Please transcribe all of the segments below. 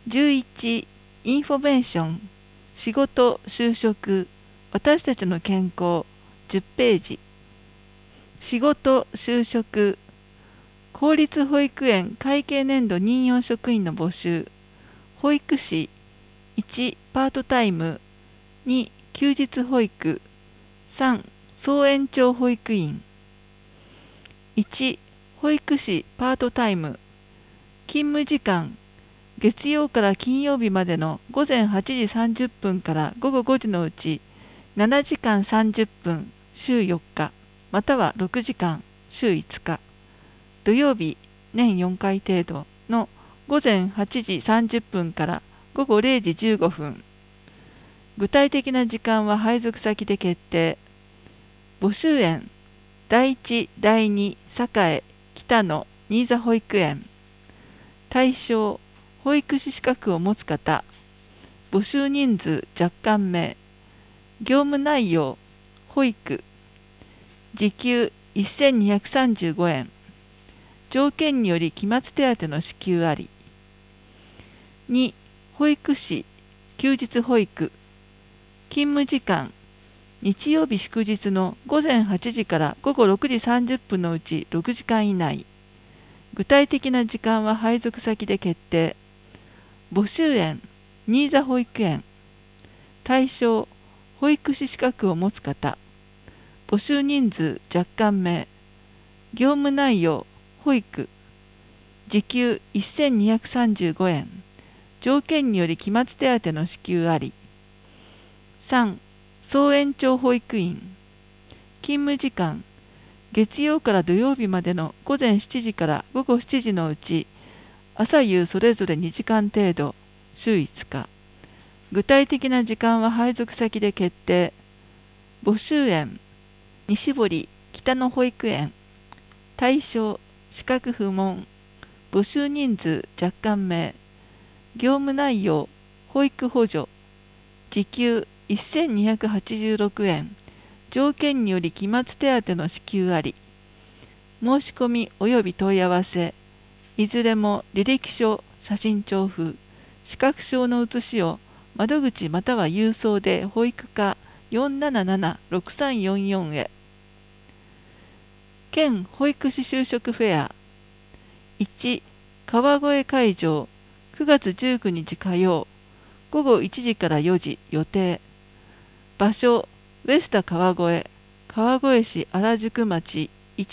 11、インフォメーション、仕事、就職、私たちの健康、10ページ。仕事、就職、公立保育園会計年度任用職員の募集、保育士、1、パートタイム、2、休日保育、3、総延長保育員。1、保育士パートタイム、勤務時間、月曜から金曜日までの午前8時30分から午後5時のうち7時間30分週4日、または6時間週5日、土曜日年4回程度の午前8時30分から午後0時15分。具体的な時間は配属先で決定。募集園、第一、第二、栄、北野、新座保育園。対象、保育士資格を持つ方。募集人数若干名。業務内容、保育。時給1235円。条件により期末手当の支給あり。2、保育士、休日保育。勤務時間、日曜日祝日の午前8時から午後6時30分のうち6時間以内。具体的な時間は配属先で決定。募集園、新座保育園。対象、保育士資格を持つ方。募集人数若干名。業務内容、保育。時給1235円。条件により期末手当の支給あり。3、総延長保育員。勤務時間、月曜から土曜日までの午前7時から午後7時のうち、朝夕それぞれ2時間程度、週5日。具体的な時間は配属先で決定。募集園、西堀北野保育園。対象、資格不問。募集人数若干名。業務内容、保育補助。時給1286円。条件により期末手当の支給あり。申し込み及び問い合わせ。いずれも履歴書、写真調付、資格証の写しを窓口または郵送で保育課477-6344へ。県保育士就職フェア。1、川越会場、9月19日火曜、午後1時から4時予定。場所、ウェスタ川越、川越市原宿町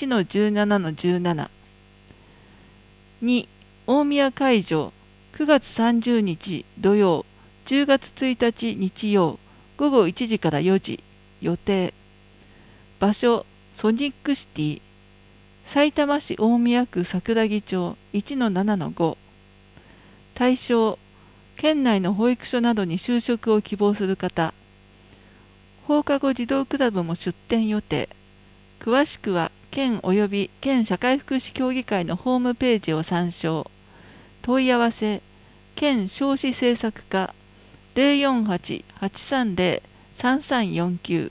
1-17-17。2、大宮会場、9月30日土曜、10月1日日曜、午後1時から4時予定。場所、ソニックシティ、さいたま市大宮区桜木町 1-7-5。対象、県内の保育所などに就職を希望する方。放課後児童クラブも出展予定。詳しくは県及び県社会福祉協議会のホームページを参照。問い合わせ、県少子政策課 048-830-3349。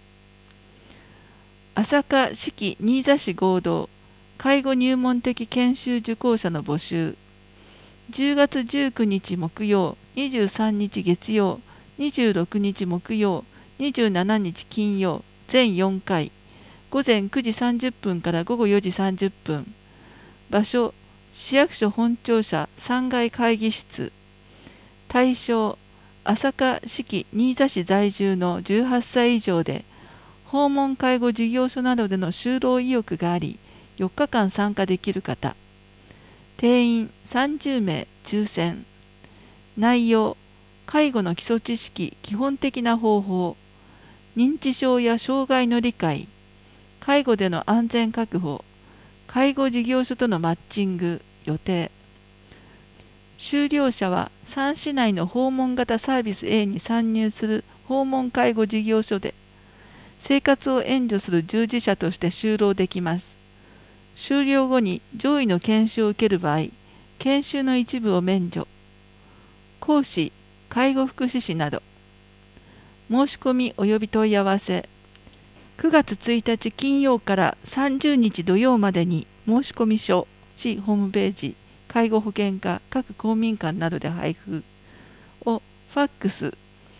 朝霞四季新座市合同介護入門的研修受講者の募集。10月19日木曜、23日月曜、26日木曜、27日金曜、全4回、午前9時30分から午後4時30分。場所、市役所本庁舎3階会議室。対象、朝霞四季新座市在住の18歳以上で、訪問介護事業所などでの就労意欲があり、4日間参加できる方。定員30名抽選。内容、介護の基礎知識、基本的な方法、認知症や障害の理解、介護での安全確保、介護事業所とのマッチング、予定。修了者は3市内の訪問型サービス A に参入する訪問介護事業所で、生活を援助する従事者として就労できます。修了後に上位の研修を受ける場合、研修の一部を免除。講師、介護福祉士など。申し込み及び問い合わせ。9月1日金曜から30日土曜までに申し込み書、市ホームページ、 介護保険課各公民館などで配布をファックス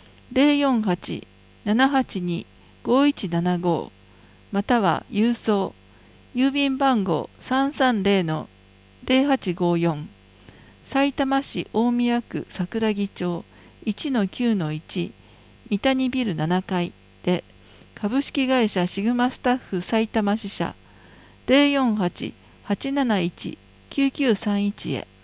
048-782-5175 または郵送郵便番号 330-0854 さいたま市大宮区桜木町 1-9-1 三谷ビル7階で株式会社シグマスタッフさいたま支社 048-871-9931 へ。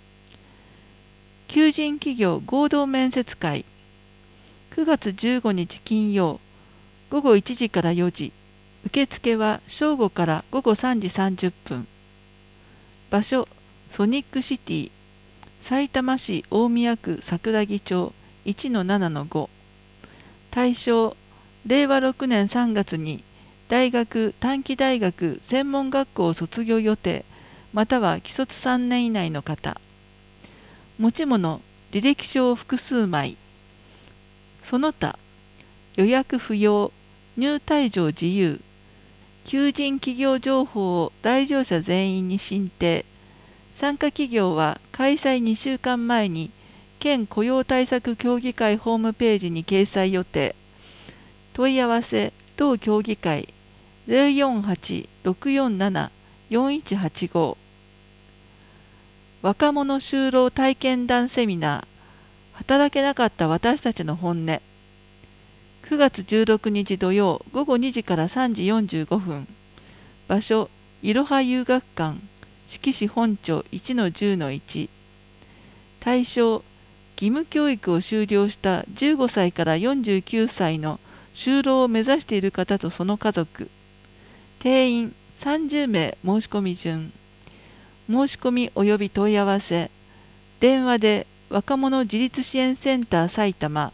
求人企業合同面接会9月15日金曜午後1時から4時、受付は正午から午後3時30分。場所ソニックシティさいたま市大宮区桜木町 1-7-5。対象令和6年3月に大学短期大学専門学校を卒業予定または既卒3年以内の方。持ち物履歴書を複数枚。その他予約不要入退場自由。求人企業情報を来場者全員に申請。参加企業は開催2週間前に県雇用対策協議会ホームページに掲載予定。問い合わせ同協議会 048-647-4185。若者就労体験談セミナー働けなかった私たちの本音9月16日土曜午後2時から3時45分。場所いろは遊学館志木市本町 1-10-1。対象義務教育を修了した15歳から49歳の就労を目指している方とその家族。定員30名申し込み順。申し込み及び問い合わせ電話で若者自立支援センター埼玉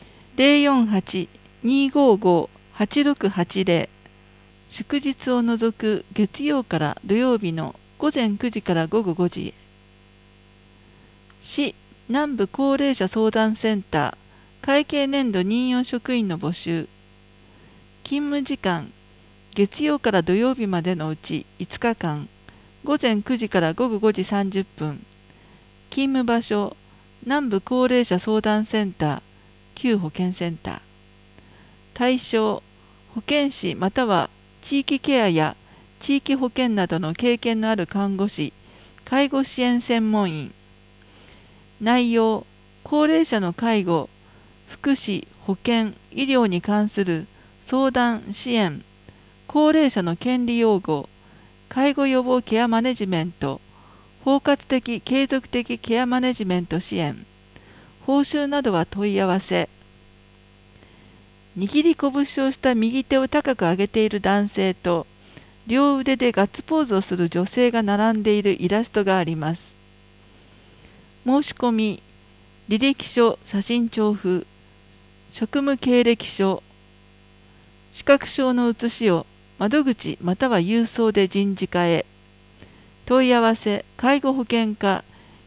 048-255-8680。祝日を除く月曜から土曜日の午前9時から午後5時へ。市南部高齢者相談センター会計年度任用職員の募集。勤務時間月曜から土曜日までのうち5日間午前9時から午後5時30分。勤務場所南部高齢者相談センター旧保健センター。対象保健師または地域ケアや地域保健などの経験のある看護師介護支援専門員。内容高齢者の介護福祉保健医療に関する相談支援高齢者の権利擁護介護予防ケアマネジメント包括的継続的ケアマネジメント支援。報酬などは問い合わせ。握り拳をした右手を高く上げている男性と両腕でガッツポーズをする女性が並んでいるイラストがあります。申し込み履歴書写真調布職務経歴書資格証の写しを窓口または郵送で人事課へ。問い合わせ介護保険課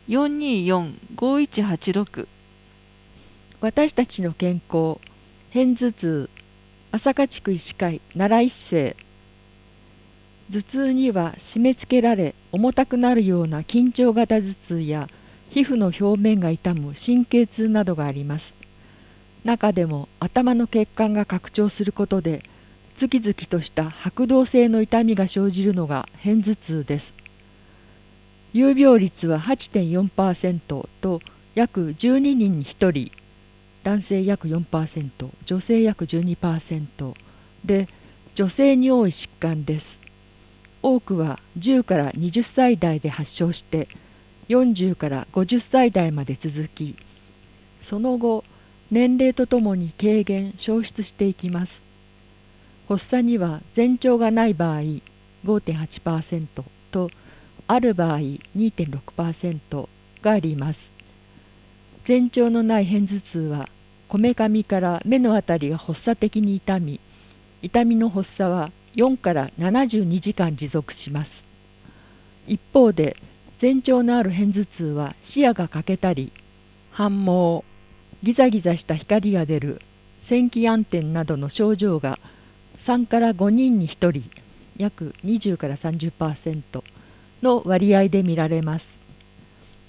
424-5186。 私たちの健康片頭痛朝霞地区医師会奈良一世。頭痛には締め付けられ重たくなるような緊張型頭痛や皮膚の表面が痛む神経痛などがあります。中でも頭の血管が拡張することでズキズキとした拍動性の痛みが生じるのが片頭痛です。有病率は 8.4% と約12人に1人、男性約 4%、女性約 12% で、女性に多い疾患です。多くは10から20歳代で発症して40から50歳代まで続き、その後年齢とともに軽減消失していきます。発作には前兆がない場合 5.8% とある場合 2.6% があります。前兆のない片頭痛はこめかみから目のあたりが発作的に痛み、痛みの発作は4から72時間持続します。一方で前兆のある片頭痛は視野が欠けたり、反毛、ギザギザした光が出る、線気暗転などの症状が3から5人に1人、約20から 30% の割合で見られます。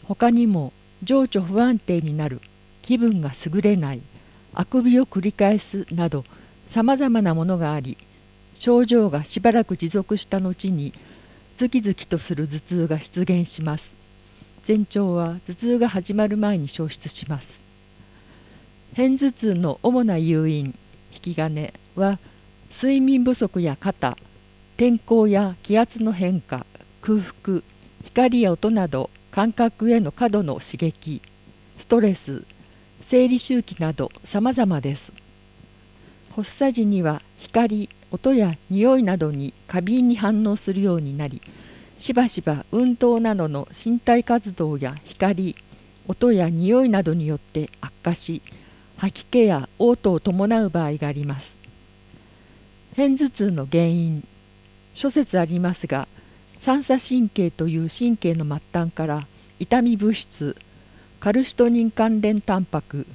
他にも情緒不安定になる、気分が優れない、あくびを繰り返すなどさまざまなものがあり、症状がしばらく持続した後にズキズキとする頭痛が出現します。前兆は頭痛が始まる前に消失します。片頭痛の主な誘因、引き金は睡眠不足や肩、天候や気圧の変化、空腹、光や音など感覚への過度の刺激、ストレス、生理周期など様々です。発作時には光、音や匂いなどに過敏に反応するようになり、しばしば運動などの身体活動や光、音や匂いなどによって悪化し、吐き気や嘔吐を伴う場合があります。片頭痛の原因、諸説ありますが、三叉神経という神経の末端から痛み物質、カルシトニン関連タンパク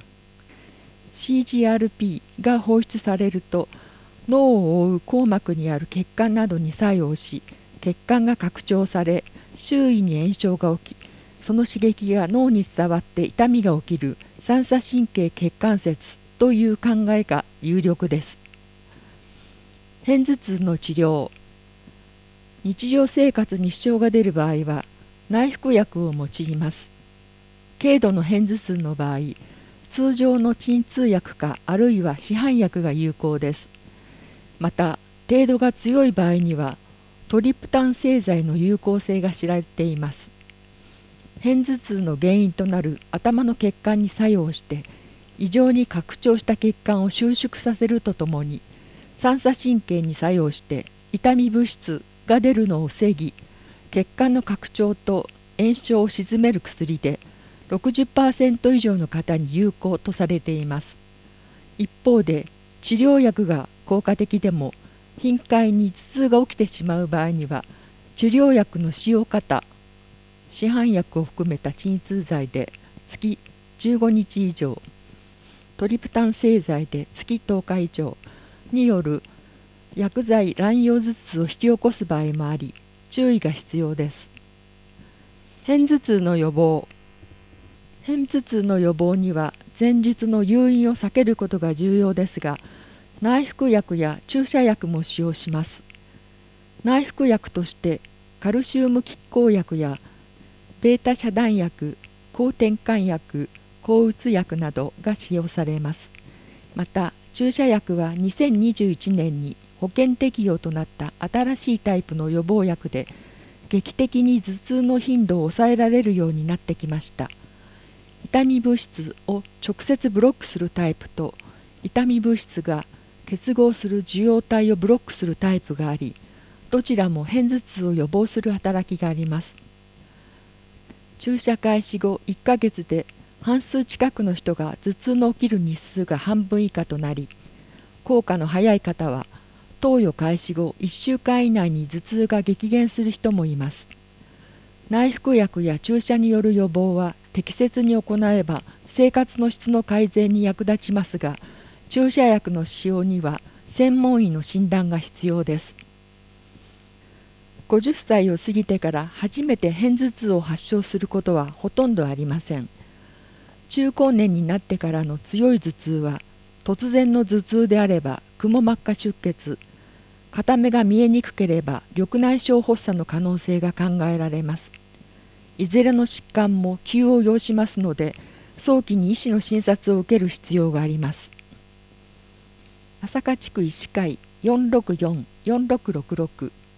CGRP が放出されると、脳を覆う硬膜にある血管などに作用し、血管が拡張され、周囲に炎症が起き、その刺激が脳に伝わって痛みが起きる三叉神経血管節という考えが有力です。片頭痛の治療、日常生活に支障が出る場合は内服薬を用います。軽度の片頭痛の場合、通常の鎮痛薬かあるいは市販薬が有効です。また、程度が強い場合にはトリプタン製剤の有効性が知られています。片頭痛の原因となる頭の血管に作用して異常に拡張した血管を収縮させるとともに、三叉神経に作用して痛み物質が出るのを防ぎ、血管の拡張と炎症を鎮める薬で 60% 以上の方に有効とされています。一方で治療薬が効果的でも頻回に頭痛が起きてしまう場合には、治療薬の使用方、市販薬を含めた鎮痛剤で月15日以上、トリプタン製剤で月10日以上による薬剤乱用頭痛を引き起こす場合もあり、注意が必要です。片頭痛の予防。片頭痛の予防には前述の誘因を避けることが重要ですが、内服薬や注射薬も使用します。内服薬としてカルシウム拮抗薬やベータ遮断薬、抗転換薬、抗うつ薬などが使用されます。また注射薬は2021年に保険適用となった新しいタイプの予防薬で、劇的に頭痛の頻度を抑えられるようになってきました。痛み物質を直接ブロックするタイプと、痛み物質が結合する受容体をブロックするタイプがあり、どちらも片頭痛を予防する働きがあります。注射開始後1ヶ月で半数近くの人が頭痛の起きる日数が半分以下となり、効果の早い方は投与開始後1週間以内に頭痛が激減する人もいます。内服薬や注射による予防は適切に行えば生活の質の改善に役立ちますが、注射薬の使用には専門医の診断が必要です。50歳を過ぎてから初めて片頭痛を発症することはほとんどありません。中高年になってからの強い頭痛は、突然の頭痛であればくも膜下出血、片目が見えにくければ緑内障発作の可能性が考えられます。いずれの疾患も急を要しますので、早期に医師の診察を受ける必要があります。朝霞地区医師会464-4666